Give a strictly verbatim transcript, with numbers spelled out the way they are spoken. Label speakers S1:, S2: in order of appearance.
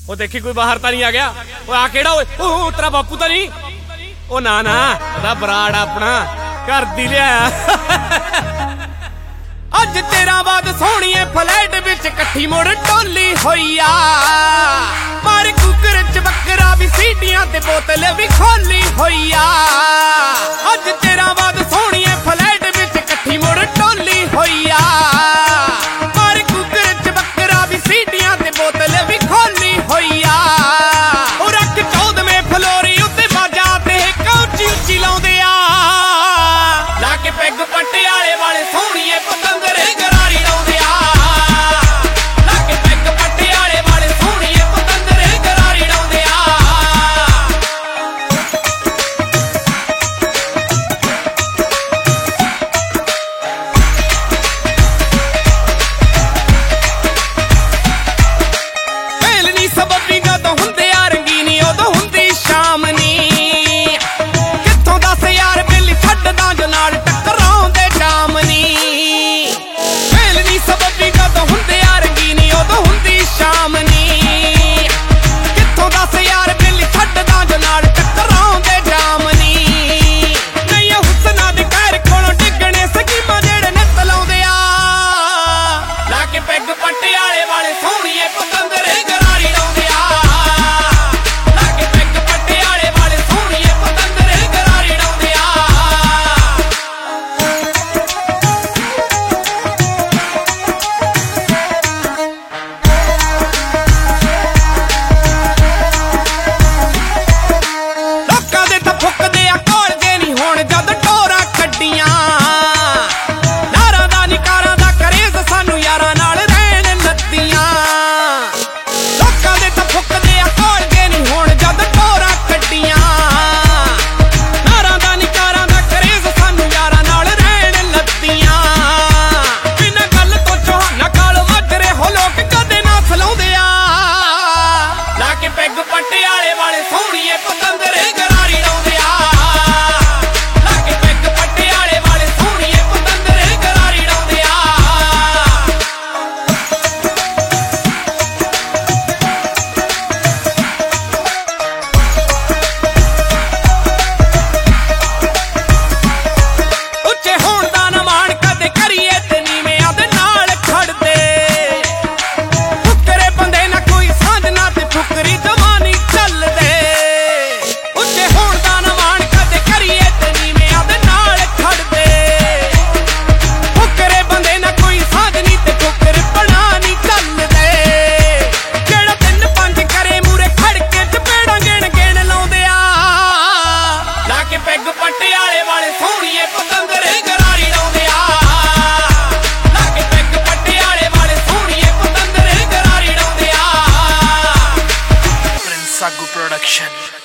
S1: ਉਹ ਦੇਖੀ ਕੋਈ ਬਾਹਰ ਤਾਂ ਨਹੀਂ ਆ ਗਿਆ। ਉਹ ਆ ਕਿਹੜਾ ਓਏ? ਉਹ ਤੇਰਾ ਬਾਪੂ ਤਾਂ ਨਹੀਂ? ਉਹ ਨਾ ਨਾ, ਉਹਦਾ ਬਰਾੜ ਆਪਣਾ ਘਰ ਦੀ ਲਿਆ। ਅੱਜ ਤੇਰਾ ਬਾਦ ਸੋਹਣੀਏ ਫਲੈਟ ਵਿੱਚ ਇਕੱਠੀ ਮੁੜ ਟੋਲੀ ਹੋਈ ਆ। ਮਾਰ ਕੁੱਕਰ ਚ ਬੱਕਰਾ ਵੀ ਸੀਟੀਆਂ ਤੇ ਬੋਤਲ ਵੀ ਖੋਲੀ ਹੋਈ ਆ। ਅੱਜ ਤੇਰਾ ਬਾਦ ਸੋਹਣੀਏ ਫਲੈਟ ਵਿੱਚ ਇਕੱਠੀ ਮੁੜ ਟੋਲੀ ਹੋਈ ਆ। ਮਾਰ ਕੁੱਕਰ ਚ ਬੱਕਰਾ ਵੀ ਸੀਟੀਆਂ ਤੇ ਬੋਤਲ ਵੀ ਖੋਲੀ ਹੋਈ ਆ। ਉਹ ਰੱਖ ਚੌਦਵੇਂ ਫਲੋਰੀ ਉੱਤੇ ਬਾਜਾ ਤੇ ਉੱਚੀ ਉੱਚੀ ਲਾਉਂਦੇ ਆ। ਲਾ ਕੇ ਪੈਗ ਪਟਿਆਲੇ ਵਾਲੇ ਸੋਹਣੀਏ ਪਤੰਦਰੇ ਗਰਾਰੀ ਲਾਉਂਦੇ ਆ। ਲਾ ਕੇ ਪੈਗ ਪਟਿਆਲੇ ਵਾਲੇ ਸੋਹਣੀਏ ਪਤੰਦਰੇ ਗਰਾਰੀ ਲਾਉਂਦੇ ਆ। ਪਹਿਲ ਨੀ ਸਬੱਬੀ ਜਦੋਂ ਹੁੰਦੇ ਆ ਰੰਗੀਨੀ ਉਦੋਂ ਹੁੰਦੀ ਸ਼ਾਮ ਨੀ। ਕਿੱਥੋਂ ਦੱਸ ਯਾਰ ਬਿੱਲੀ ਛੱਡਦਾ ਜੋ ਨਾਲ ਟਕਰਾਉਂਦੇ ਜਾਮ ਨੀ। ਪਹਿਲ ਨੀ ਸਬੱਬੀ ਜਦੋਂ ਹੁੰਦੇ ਆ ਰੰਗੀਨੀ ਉਦੋਂ ਹੁੰਦੀ ਸ਼ਾਮ ਨੀ। ਕਿੱਥੋਂ ਦੱਸ ਯਾਰ ਬਿੱਲੀ ਛੱਡਦਾ ਜੋ ਨਾਲ ਟਕਰਾਉਂਦੇ ਜਾਮ ਨੀ। ਨਹੀਂ ਹੁਸਨਾ ਦੇ ਘਰ ਕੋਲੋਂ ਡਿੱਗਣੇ ਸਕੀਮਾਂ ਜਿਹੜੇ ਨਿੱਤ ਲਾਉਂਦੇ ਆ। ਲਾ ਕੇ ਪੈਗ ਪਟਿਆਲੇ ਵਾਲੇ ਸੋਹਣੀਏ ਪਤੰਦਰੇ ਗਰਾਰੀ ਲਾਉਂਦੇ ਆ। ਲਾ ਕੇ ਪੈਗ ਪਟਿਆਲੇ ਵਾਲੇ ਸੋਹਣੀਏ ਪਤੰਦਰੇ ਗਰਾਰੀ ਲਾਉਂਦੇ ਆ। ਲੋਕਾਂ ਦੇ ਤਾਂ ਫੁੱਕਦੇ ਆ ਕੋਲਗੇ ਨਹੀਂ ਹੁਣ ਜਦ ਟੋਰਾਂ ਕੱਢੀਆਂ। ਨਾਰਾਂ ਦਾ ਨਿਕਾਰਾਂ ਦਾ ਕਰੇਜ਼ ਸਾਨੂੰ ਯਾਰਾਂ ਨਾਲ ਰਹਿਣ ਲੱਦੀਆਂ। ਲੋਕਾਂ ਦੇ ਤਾਂ ਫੁੱਕਦੇ ਆ ਕੋਲਗੇ ਨਹੀਂ ਹੁਣ ਜਦ ਟੋਰਾਂ ਕੱਢੀਆਂ। ਨਾਰਾਂ ਦਾ ਨਿਕਾਰਾਂ ਦਾ ਕਰੇਜ਼ ਸਾਨੂੰ ਯਾਰਾਂ ਨਾਲ ਰਹਿਣ ਲੱਦੀਆਂ। ਬਿਨਾਂ ਗੱਲ ਤੋਂ ਚੋਹਾਨਾ ਕਾਲ ਮਾਜਰੇ ਹੋ ਲੋਕ ਕਦੇ ਨਾ ਸਲਾਉਂਦੇ ਆ। ਲਾ ਕੇ ਪੈਗ ਪਟਿਆਲੇ ਵਾਲੇ ਸੋਹਣੀਏ ਪਤੰਦਰੇ ਗਰਾਰੀ ਲਾਉਂਦੇ ਆ। ਲਾ ਕੇ ਪੈਗ ਪਟਿਆਲੇ ਵਾਲੇ ਸੋਹਣੀਏ ਪਤੰਦਰੇ ਗਰਾਰੀ ਲਾਉਂਦੇ ਆ। ਉੱਚੇ ਹੋਣ ਦਾ ਨਾ ਮਾਣ ਕਦੇ ਕਰੀਏ ਤੇ ਨੀਵਿਆਂ ਦੇ ਨਾਲ ਖੜਦੇ। ਫੁਕਰੇ ਬੰਦੇ ਨਾ ਕੋਈ ਸਾਂਝ ਨਾ ਤੇ ਫੁਕਰੀ ਜਵਾਨੀ ਚੱਲਦੇ। ਉੱਚੇ ਹੋਣ ਦਾ ਨਾ ਮਾਣ ਕਦੇ ਕਰੀਏ ਤੇ ਨੀਵਿਆਂ ਦੇ ਨਾਲ ਖੜਦੇ। ਫੁਕਰੇ ਬੰਦੇ ਨਾ ਕੋਈ ਸਾਂਝ ਨੀ ਤੇ ਫੁਕਰ ਬਣਾ ਨੀ ਚੱਲਦੇ। ਜਿਹੜਾ ਤਿੰਨ ਪੰਜ ਕਰੇ ਮੂਰੇ ਖੜ ਕੇ ਚਪੇੜਾਂ ਗਿਣ ਗਿਣ ਲਾਉਂਦੇ ਆ। ਲਾ ਕੇ ਪੈਗ ਪਟਿਆਲੇ ਵਾਲੇ ਸੋਹਣੀਏ ਪਤੰਦਰੇ ਗਰਾਰੀ ਲਾਉਂਦੇ ਆ। ਲਾ ਕੇ ਪੈਗ ਪਟਿਆਲੇ ਵਾਲੇ ਸੋਹਣੀਏ ਪਤੰਦਰੇ ਗਰਾਰੀ ਲਾਉਂਦੇ ਆ।
S2: Prince Sagu Production.